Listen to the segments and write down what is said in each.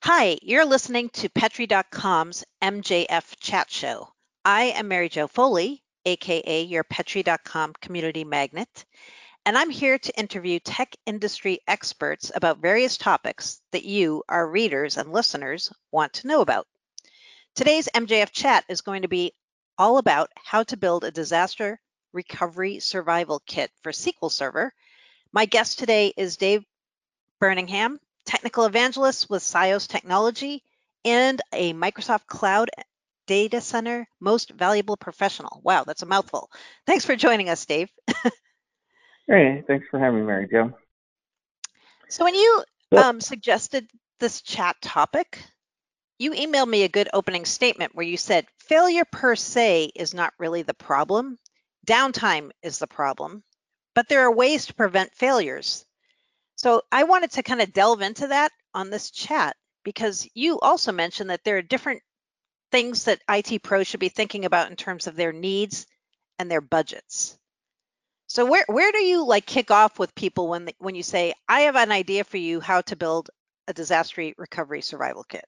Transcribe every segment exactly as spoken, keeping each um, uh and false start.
Hi, you're listening to Petri dot com's M J F Chat Show. I am Mary Jo Foley, aka your Petri dot com community magnet, and I'm here to interview tech industry experts about various topics that you, our readers and listeners, want to know about. Today's M J F Chat is going to be all about how to build a disaster recovery survival kit for S Q L Server. My guest today is Dave Birmingham, technical evangelist with Sios Technology and a Microsoft Cloud Data Center Most Valuable Professional. Wow, that's a mouthful. Thanks for joining us, Dave. Hey, thanks for having me, Mary Jo. So when you So, um, suggested this chat topic, you emailed me a good opening statement where you said, failure per se is not really the problem. Downtime is the problem, but there are ways to prevent failures. So I wanted to kind of delve into that on this chat because you also mentioned that there are different things that I T pros should be thinking about in terms of their needs and their budgets. So where where do you like kick off with people when they, when you say, I have an idea for you how to build a disaster recovery survival kit?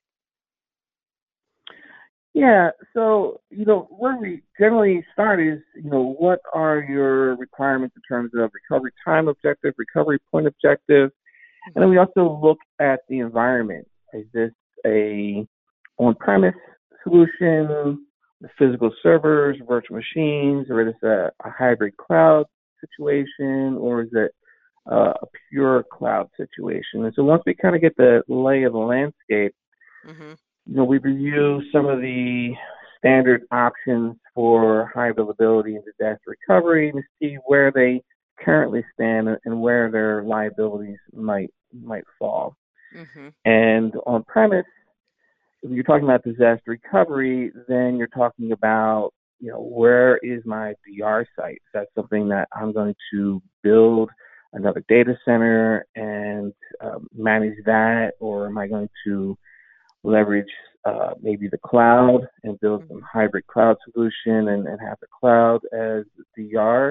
yeah, so, you know, where we generally start is, you know, what are your requirements in terms of recovery time objective, recovery point objective? And then Mhm. we also look at the environment. Is this a on-premise solution, the physical servers, virtual machines, or is it a, a hybrid cloud situation, or is it uh, a pure cloud situation? And so once we kind of get the lay of the landscape, Mhm. you know, we review some of the standard options for high availability and disaster recovery to see where they currently stand and where their liabilities might might fall. Mhm. And on premise, if you're talking about disaster recovery, then you're talking about, you know, where is my D R site? Is that something that I'm going to build another data center and um, manage that, or am I going to leverage uh, maybe the cloud and build some Mhm. hybrid cloud solution and, and have the cloud as D R?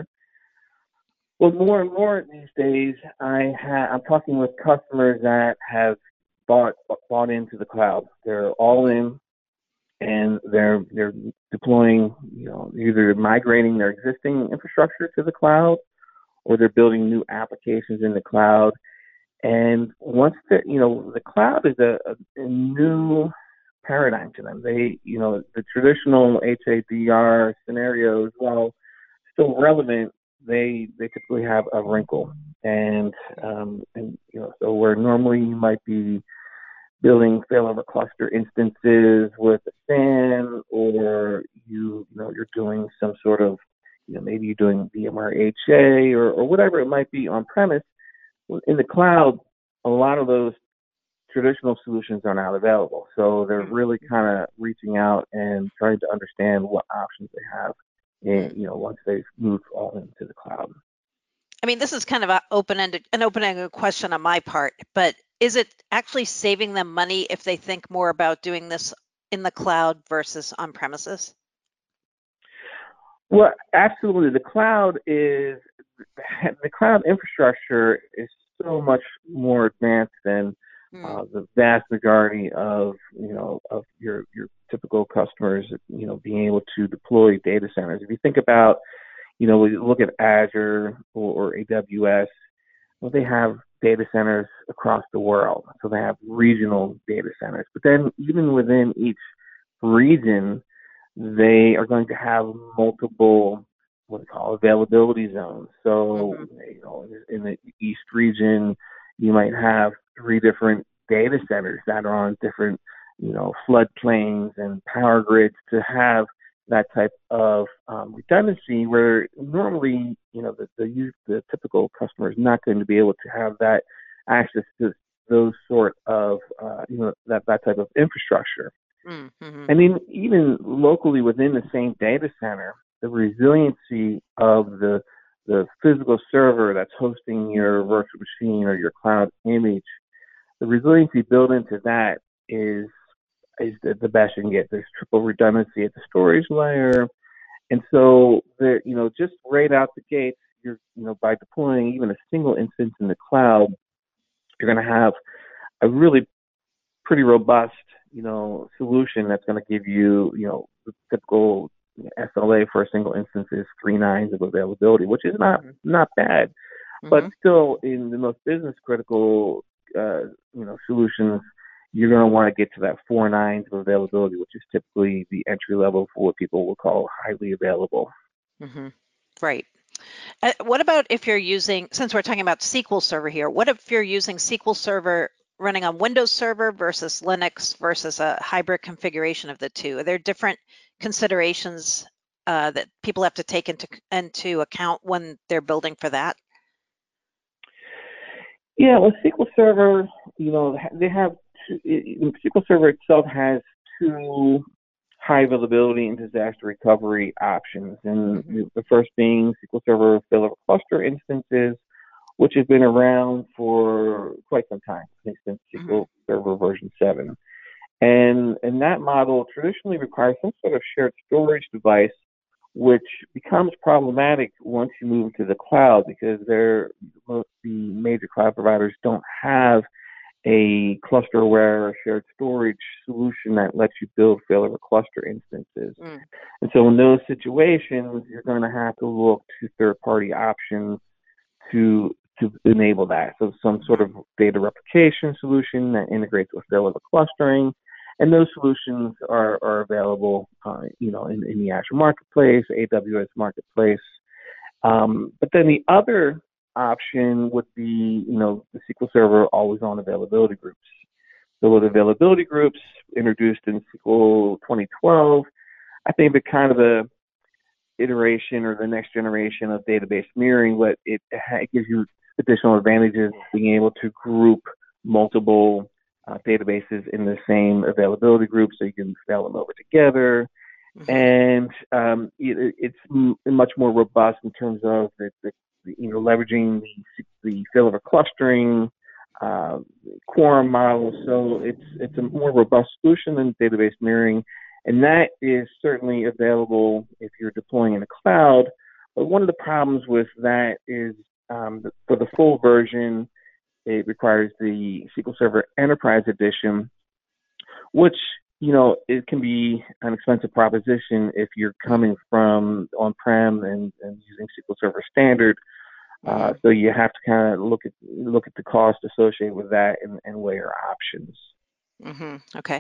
Well, more and more these days, I ha- I'm talking with customers that have bought bought into the cloud. They're all Mhm. in, and they're they're deploying, you know, either migrating their existing infrastructure to the cloud, or they're building new applications in the cloud. And once the you know the cloud is a, a, a new paradigm to them. They, you know, the traditional H A D R scenarios, while still relevant, they they typically have a wrinkle. And um, and you know, so where normally you might be building failover cluster instances with a S A N, or you you know you're doing some sort of, you know, maybe you're doing VMware H A, or, or whatever it might be on premise. In the cloud, a lot of those traditional solutions are not available. So they're really Mhm. kind of reaching out and trying to understand what options they have, and, Mhm. you know, once they've moved all into the cloud. I mean, this is kind of a open-ended, an open-ended question on my part, but is it actually saving them money if they think more about doing this in the cloud versus on premises? Well, absolutely. The cloud is the cloud infrastructure is so much more advanced than Mm. uh, the vast majority of, you know, of your your typical customers, you know, being able to deploy data centers. If you think about, you know, we look at Azure or, or A W S, well, they have data centers across the world. So they have regional data centers. But then even within each region, they are going to have multiple, what we call availability zones. So, Mhm. you know, in the East region, you might have three different data centers that are on different, you know, floodplains and power grids to have that type of um, redundancy, where normally, you know, the, the the typical customer is not going to be able to have that access to those sort of, uh, you know, that, that type of infrastructure. Mm. Mhm. I mean, even locally within the same data center, the resiliency of the the physical server that's hosting your virtual machine or your cloud image, the resiliency built into that is is the, the best you can get. There's triple redundancy at the storage layer, and so there, you know, just right out the gates, you're, you know, by deploying even a single instance in the cloud, you're going to have a really pretty robust, you know, solution that's going to give you, you know, the typical S L A for a single instance is three nines of availability, which is not not bad, but Mm-hmm. still in the most business critical, uh, you know, solutions, you're going to want to get to that four nines of availability, which is typically the entry level for what people will call highly available. Mm-hmm. Right. Uh, what about if you're using, since we're talking about S Q L Server here, what if you're using S Q L Server running on Windows Server versus Linux versus a hybrid configuration of the two? Are there different considerations uh, that people have to take into into account when they're building for that? Yeah, well, S Q L Server, you know, they have two, S Q L Server itself has two high availability and disaster recovery options. And Mm-hmm. the first being S Q L Server failover cluster instances, which have been around for quite some time, I think since Mm-hmm. S Q L Server version seven. And, and that model traditionally requires some sort of shared storage device, which becomes problematic once you move to the cloud because they're, most the major cloud providers don't have a cluster aware or shared storage solution that lets you build failover cluster instances. Mm. And so in those situations, you're going to have to look to third-party options to to enable that. So some sort of data replication solution that integrates with failover clustering. And those solutions are, are available, uh, you know, in, in the Azure Marketplace, A W S Marketplace. Um, but then the other option would be, you know, the S Q L Server always-on availability groups. So with availability groups introduced in S Q L twenty twelve, I think the kind of the iteration or the next generation of database mirroring, but it, it gives you additional advantages, being able to group multiple uh, databases in the same availability group, so you can fail them over together. Mm-hmm. And um, it, it's m- much more robust in terms of the, the, the you know leveraging the the failover clustering, uh, quorum model. So it's it's a more robust solution than database mirroring. And that is certainly available if you're deploying in the cloud. But one of the problems with that is um, the, for the full version, it requires the S Q L Server Enterprise Edition, which, you know, it can be an expensive proposition if you're coming from on-prem and, and using S Q L Server Standard. Uh, Mm-hmm. so you have to kind of look at look at the cost associated with that and, and weigh your options. Mm-hmm. Okay.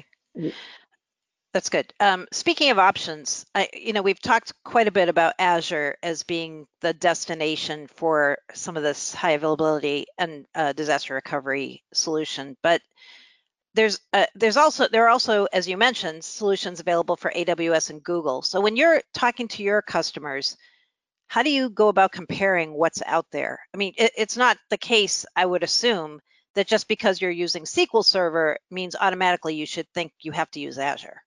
That's good. Um, speaking of options, I, you know, we've talked quite a bit about Azure as being the destination for some of this high availability and uh, disaster recovery solution, but there's uh, there's also there are also, as you mentioned, solutions available for A W S and Google. So when you're talking to your customers, how do you go about comparing what's out there? I mean, it, it's not the case, I would assume, that just because you're using S Q L Server means automatically you should think you have to use Azure.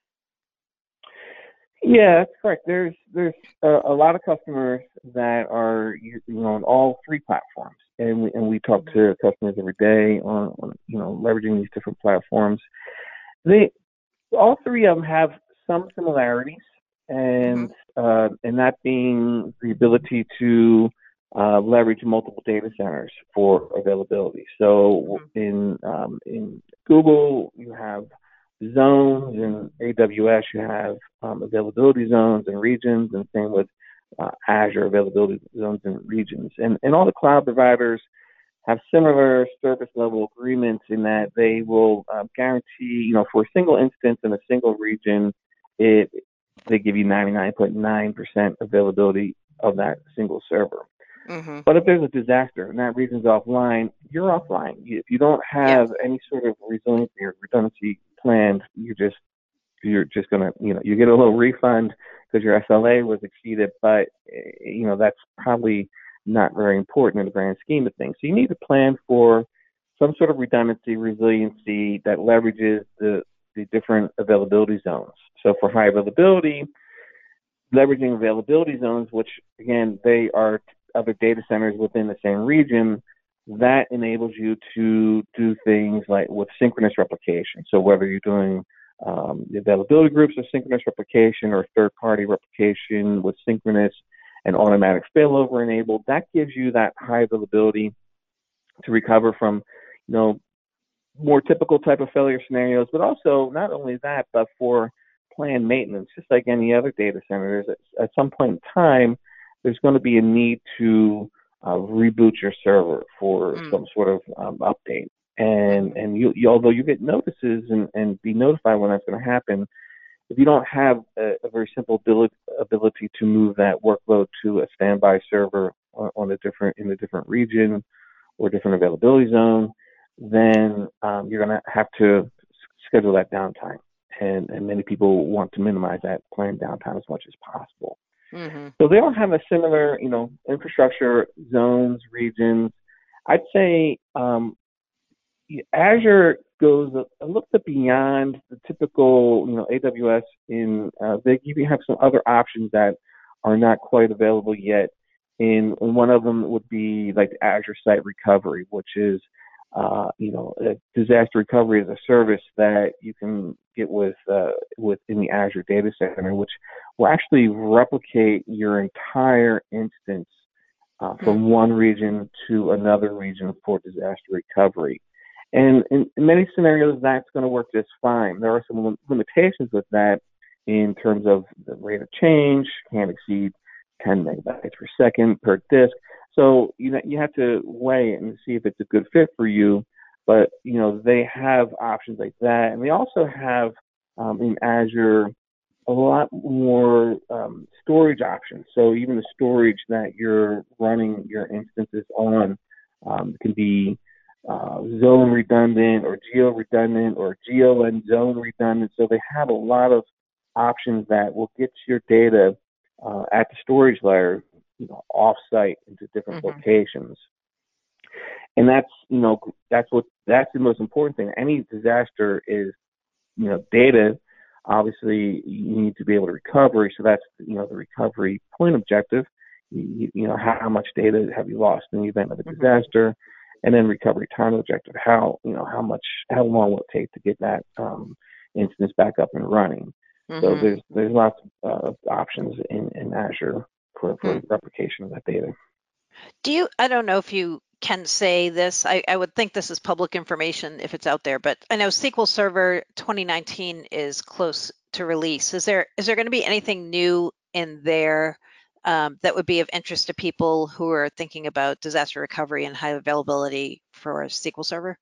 Yeah, that's correct. There's there's a, a lot of customers that are you know on all three platforms, and we and we talk to customers every day on, on you know leveraging these different platforms. They all three of them have some similarities, Mm-hmm. and uh, and that being the ability to uh, leverage multiple data centers for availability. So Mm-hmm. in um, in Google, you have zones, in A W S you have um, availability zones and regions, and same with uh, Azure availability zones and regions. And and all the cloud providers have similar service level agreements in that they will uh, guarantee, you know, for a single instance in a single region, it they give you ninety-nine point nine percent availability of that single server. Mm-hmm. But if there's a disaster and that region's offline, you're offline. If you don't Yeah. have any sort of resiliency or redundancy planned, you're just you're just gonna you know you get a little refund because your S L A was exceeded, but you know that's probably not very important in the grand scheme of things. So you need to plan for some sort of redundancy, resiliency that leverages the the different availability zones. So for high availability, leveraging availability zones, which again they are other data centers within the same region, that enables you to do things like with synchronous replication. So whether you're doing um, the availability groups of synchronous replication or third-party replication with synchronous and automatic failover enabled, that gives you that high availability to recover from, you know, more typical type of failure scenarios, but also not only that, but for planned maintenance, just like any other data center. There's at, at some point in time, there's going to be a need to uh, reboot your server for Mm. some sort of um, update. And and you, you although you get notices and, and be notified when that's going to happen, if you don't have a, a very simple ability, ability to move that workload to a standby server on, on a different in a different region or different availability zone, then um, you're going to have to schedule that downtime. And, and many people want to minimize that planned downtime as much as possible. Mm-hmm. So they all have a similar, you know, infrastructure zones, regions. I'd say um, Azure goes a, a little bit beyond the typical, you know, A W S. In uh, they even have some other options that are not quite available yet. And one of them would be like Azure Site Recovery, which is, uh, you know, a disaster recovery as a service that you can get with uh, within the Azure Data Center, which will actually replicate your entire instance uh, from mm-hmm. one region to another region for disaster recovery. And in, in many scenarios, that's going to work just fine. There are some limitations with that in terms of the rate of change, can't exceed ten megabytes per second per disk. So you know you have to weigh it and see if it's a good fit for you. But you know they have options like that, and they also have um, in Azure a lot more um, storage options. So even the storage that you're running your instances on um, can be uh, zone redundant or geo redundant or geo and zone redundant. So they have a lot of options that will get your data uh, at the storage layer, you know, off-site into different mm-hmm. locations. And that's, you know, that's what that's the most important thing. Any disaster is, you know, data. Obviously, you need to be able to recover. So that's, you know, the recovery point objective. You, you know, how, how much data have you lost in the event of a mm-hmm. disaster, and then recovery time objective. How, you know, how much, how long will it take to get that um, instance back up and running? Mm-hmm. So there's there's lots of uh, options in, in Azure for, for mm-hmm. replication of that data. Do you, I don't know if you can say this, I, I would think this is public information if it's out there, but I know S Q L Server twenty nineteen is close to release. Is there is there going to be anything new in there um, that would be of interest to people who are thinking about disaster recovery and high availability for S Q L Server?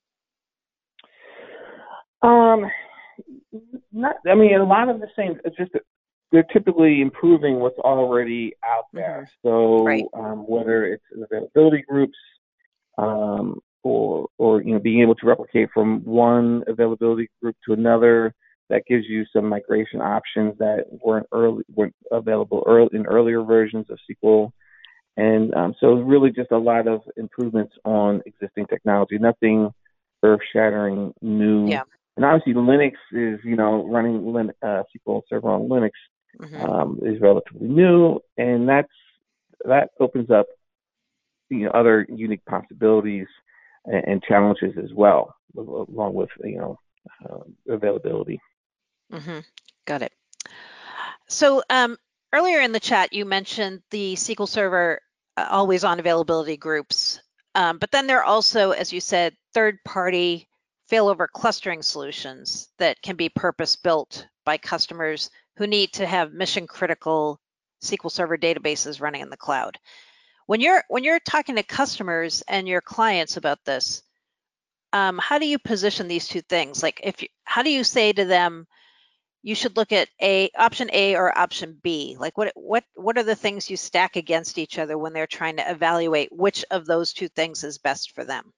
Um, not. I mean, a lot of the same. It's just they're typically improving what's already out there. Mm-hmm. So right. um, whether it's availability groups um, or or you know being able to replicate from one availability group to another, that gives you some migration options that weren't early weren't available early in earlier versions of S Q L. And um, so really just a lot of improvements on existing technology. Nothing earth-shattering new. Yeah. And obviously Linux is, you know, running Lin- uh, S Q L Server on Linux mm-hmm. um, is relatively new, and that's that opens up, you know, other unique possibilities and, and challenges as well, along with, you know, uh, availability. Mm-hmm. Got it. So um, earlier in the chat, you mentioned the S Q L Server uh, always-on availability groups, um, but then there are also, as you said, third-party failover clustering solutions that can be purpose-built by customers who need to have mission-critical S Q L Server databases running in the cloud. When you're when you're talking to customers and your clients about this, um, how do you position these two things? Like, if you, how do you say to them, you should look at a option A or option B? Like, what what what are the things you stack against each other when they're trying to evaluate which of those two things is best for them?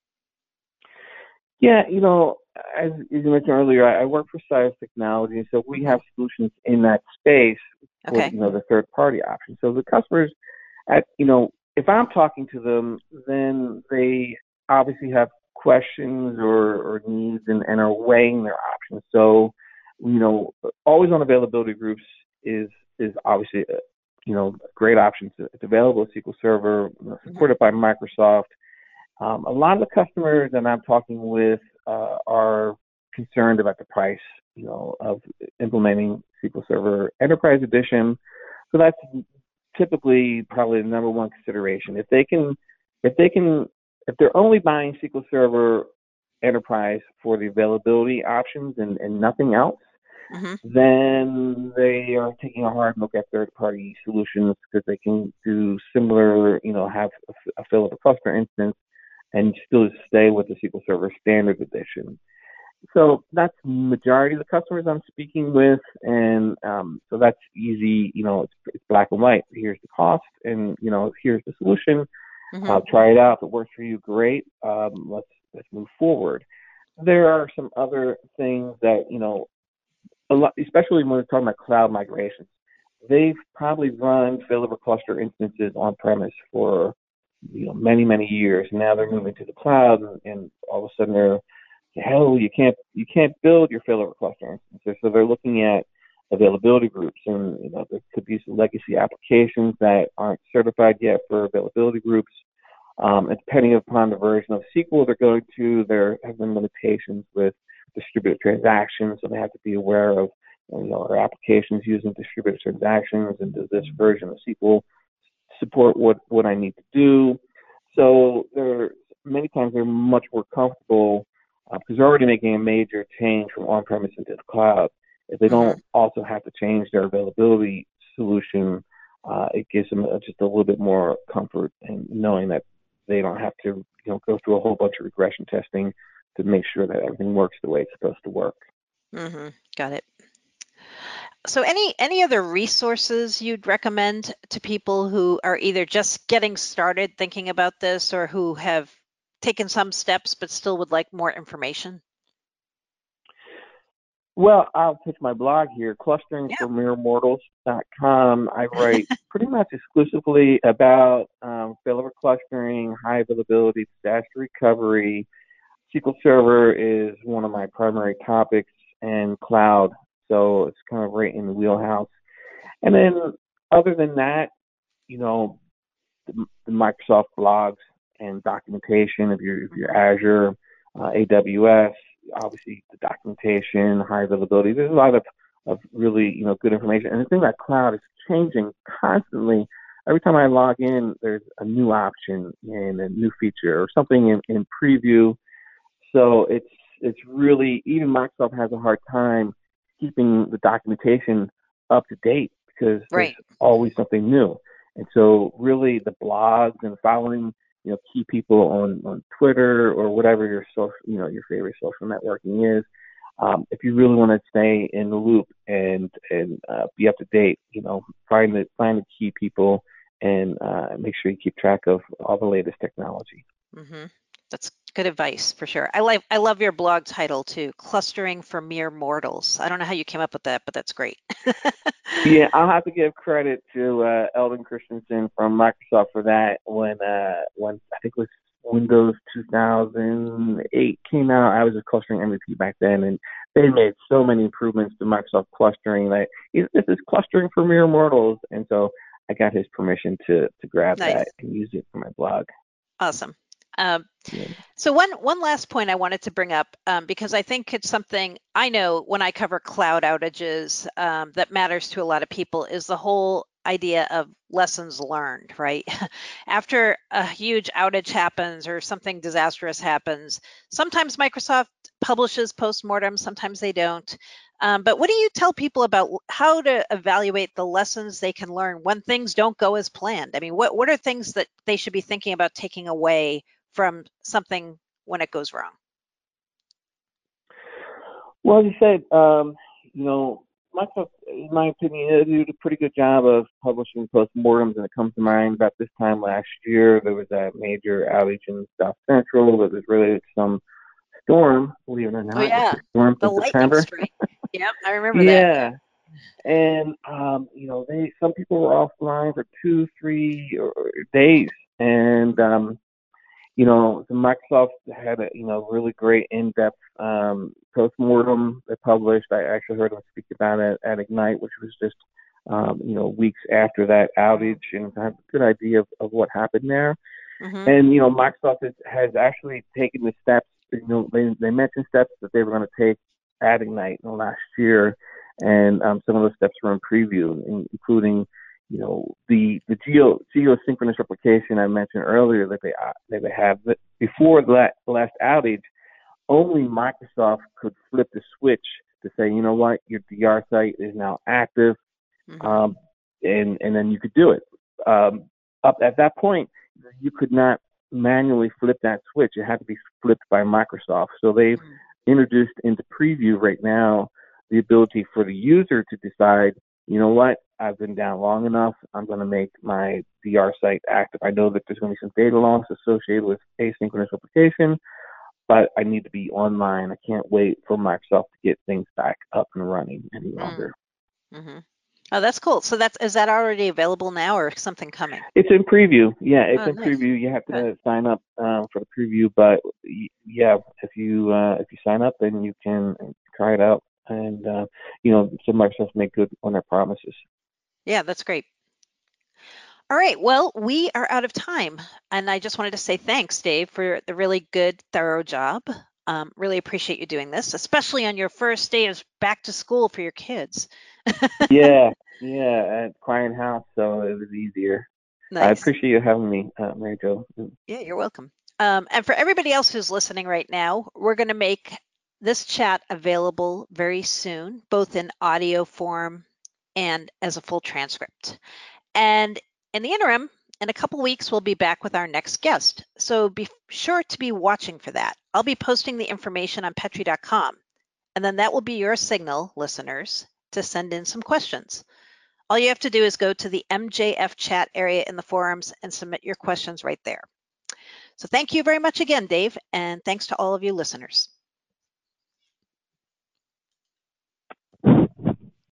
Yeah, you know, as, as you mentioned earlier, I, I work for Sios Technology, so we have solutions in that space for, okay. you know, the third-party option. So the customers, at you know, if I'm talking to them, then they obviously have questions or, or needs and, and are weighing their options. So, you know, always on availability groups is is obviously a, you know, a great option. It's available at S Q L Server, supported by Microsoft. Um, a lot of the customers that I'm talking with uh, are concerned about the price, you know, of implementing S Q L Server Enterprise Edition. So that's typically probably the number one consideration. If they can, if they can, if they're only buying S Q L Server enterprise for the availability options and, and nothing else, Mm-hmm. then they are taking a hard look at third-party solutions because they can do similar, you know, have a, a fill of a cluster instance and still stay with the S Q L Server Standard Edition. So that's the majority of the customers I'm speaking with, and um, so that's easy. You know, it's, it's black and white. Here's the cost, and you know, here's the solution. Mm-hmm. Uh, try it out. If it works for you, great. Um, let's let's move forward. There are some other things that you know, a lot, especially when we're talking about cloud migrations. They've probably run failover cluster instances on premise for you know many many years. Now they're moving to the cloud, and, and all of a sudden they're hell, you can't you can't build your failover cluster instances. So they're looking at availability groups, and you know there could be some legacy applications that aren't certified yet for availability groups. Um, and depending upon the version of S Q L they're going to, there have been limitations with distributed transactions, so they have to be aware of you know are applications using distributed transactions, and does this version of S Q L support what what I need to do? So they're many times they're much more comfortable because uh, they're already making a major change from on-premise into the cloud. If they don't Mm-hmm. also have to change their availability solution, uh, it gives them a, just a little bit more comfort in knowing that they don't have to, you know, go through a whole bunch of regression testing to make sure that everything works the way it's supposed to work. Mm-hmm. Got it. So any any other resources you'd recommend to people who are either just getting started thinking about this or who have taken some steps but still would like more information? Well, I'll pitch my blog here, clustering Yeah. for mere mortals dot com. I write pretty much exclusively about um, failover clustering, high availability, disaster recovery. S Q L Server is one of my primary topics, and cloud. So it's kind of right in the wheelhouse. And then other than that, you know, the, the Microsoft blogs and documentation, if you're, if you're Azure, uh, A W S, obviously the documentation, high availability. There's a lot of, of really, you know, good information. And the thing about cloud is changing constantly. Every time I log in, there's a new option and a new feature or something in, in preview. So it's it's really, even Microsoft has a hard time keeping the documentation up to date because there's Right. always something new. And so really the blogs and following, you know, key people on, on Twitter or whatever your social, you know, your favorite social networking is. Um, if you really want to stay in the loop and and uh, be up to date, you know, find the find the key people and uh, make sure you keep track of all the latest technology. Mm-hmm. That's good advice for sure. I like I love your blog title too, Clustering for Mere Mortals. I don't know how you came up with that, but that's great. Yeah, I'll have to give credit to uh, Eldon Christensen from Microsoft for that. When uh, when I think it was Windows two thousand eight came out, I was a clustering M V P back then, and they made so many improvements to Microsoft clustering. Like this is clustering for mere mortals, and so I got his permission to to grab Nice. that and use it for my blog. Awesome. Um, Yeah. so one one last point I wanted to bring up um, because I think it's something I know when I cover cloud outages um, that matters to a lot of people is the whole idea of lessons learned, right? After a huge outage happens or something disastrous happens, sometimes Microsoft publishes postmortem, sometimes they don't. Um, but what do you tell people about how to evaluate the lessons they can learn when things don't go as planned? I mean, what, what are things that they should be thinking about taking away from something when it goes wrong? Well, as you said, um, you know, Microsoft, in my opinion, they did a pretty good job of publishing postmortems, and it comes to mind about this time last year, there was a major outage in South Central that was related to some storm, believe it or Oh not, yeah, storm the from lightning September. strike. Yep, I remember that. Yeah, and um, you know, they some people were offline for two, three or days, and um, you know, the Microsoft had a you know really great in-depth um, postmortem they published. I actually heard them speak about it at Ignite, which was just um, you know weeks after that outage, and I have a good idea of, of what happened there. Mm-hmm. And you know, Microsoft has, has actually taken the steps. You know, they they mentioned steps that they were going to take at Ignite in the last year, and um, some of those steps were in preview, including you know the the geo geosynchronous replication I mentioned earlier that they uh, that they have. But before the last outage, only Microsoft could flip the switch to say, you know what, your D R site is now active, Mm-hmm. um, and and then you could do it. Um, up at that point, you could not manually flip that switch. It had to be flipped by Microsoft. So they've Mm. introduced into preview right now the ability for the user to decide, you know what, I've been down long enough. I'm going to make my D R site active. I know that there's going to be some data loss associated with asynchronous replication, but I need to be online. I can't wait for Microsoft to get things back up and running any Mm. longer. Mm-hmm. Oh, that's cool. So that's is that already available now, or something coming? It's in preview. Yeah, it's Oh, in nice. preview. You have Okay. to sign up um, for the preview, but yeah, if you uh, if you sign up, then you can try it out. And uh, you know, some Microsoft make good on their promises. Yeah, that's great. All right. Well, we are out of time, and I just wanted to say thanks, Dave, for the really good, thorough job. Um, really appreciate you doing this, especially on your first day of back to school for your kids. Yeah, yeah, at Quiet House, so it was easier. I Nice. appreciate you having me, uh, Mary Jo. Yeah, you're welcome. Um, and for everybody else who's listening right now, we're going to make this chat available very soon, both in audio form and as a full transcript. And in the interim, in a couple weeks, we'll be back with our next guest. So be sure to be watching for that. I'll be posting the information on Petri dot com, and then that will be your signal, listeners, to send in some questions. All you have to do is go to the M J F chat area in the forums and submit your questions right there. So thank you very much again, Dave, and thanks to all of you listeners.